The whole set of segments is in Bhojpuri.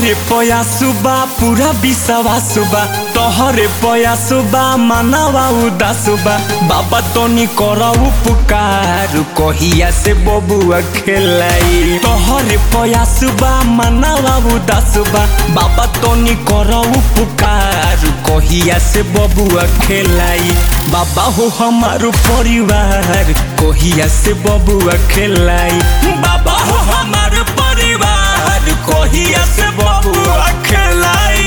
तोहरे पया सुबा पूरा विश्वास सुबा तोहरे पया सुबा मानवा उदास बा बाबा तोनी करो उपकार कहिया से बबुआ खेलाई तोहरे पया सुबा मानवा उदास बा बाबा तोनी करो उपकार कहिया से बबुआ खेलाई बाबा हो हमारो परिवार कहिया से बबुआ खेलाई बाबा हो हमारो परिवार कहिया से बबुआ खेलाई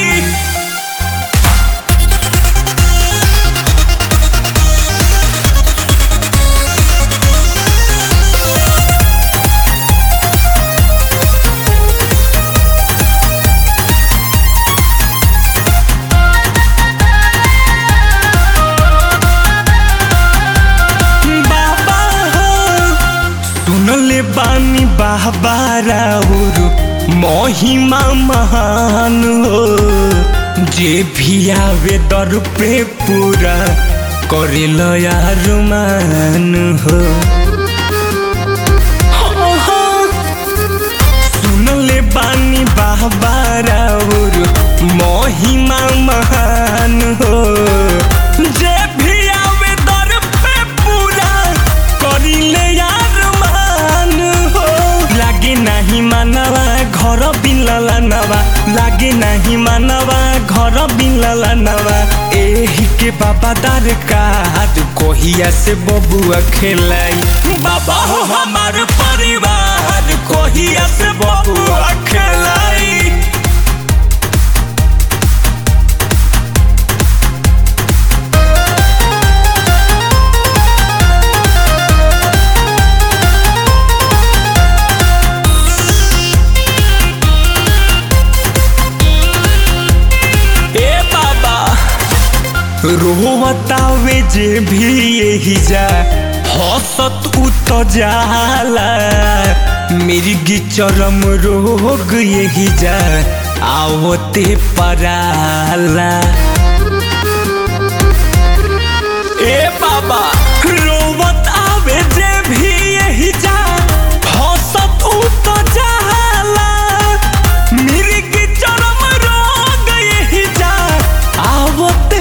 सुनले बानी बाबा राउर महिमा महान हो जे भी आवे दर पे पूरा करेल यार मान हो सुनले बानी बाबा राउर महिमा महान हो जे भी आवे दर पे पूरा करेले नहीं मानवा घर बिनला नवा लागे नहीं मानवा घर बिनला नवा एही के बाबा दरकार कहिया से बबुआ खेलाई बाबा हो हमार परिवार कहिया से बबुआ खेलाई रोवतावे जे भी यही जा हसत उत जाला मिर्गी चरम रोग यही जा आवते पराला ए बाबा रोवत आवे जे भी यही जा हसत उत जाला मिर्गी चरम रोग यही जा आवते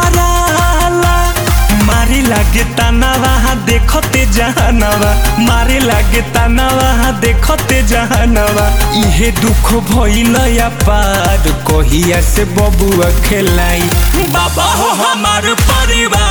लागे तनावा देखते जहानवा मारे लागे तनावा देखते जहानवा इहे दुख भइल या पार कहिया से बबुआ खेलाई बाबा हो हमार परिवार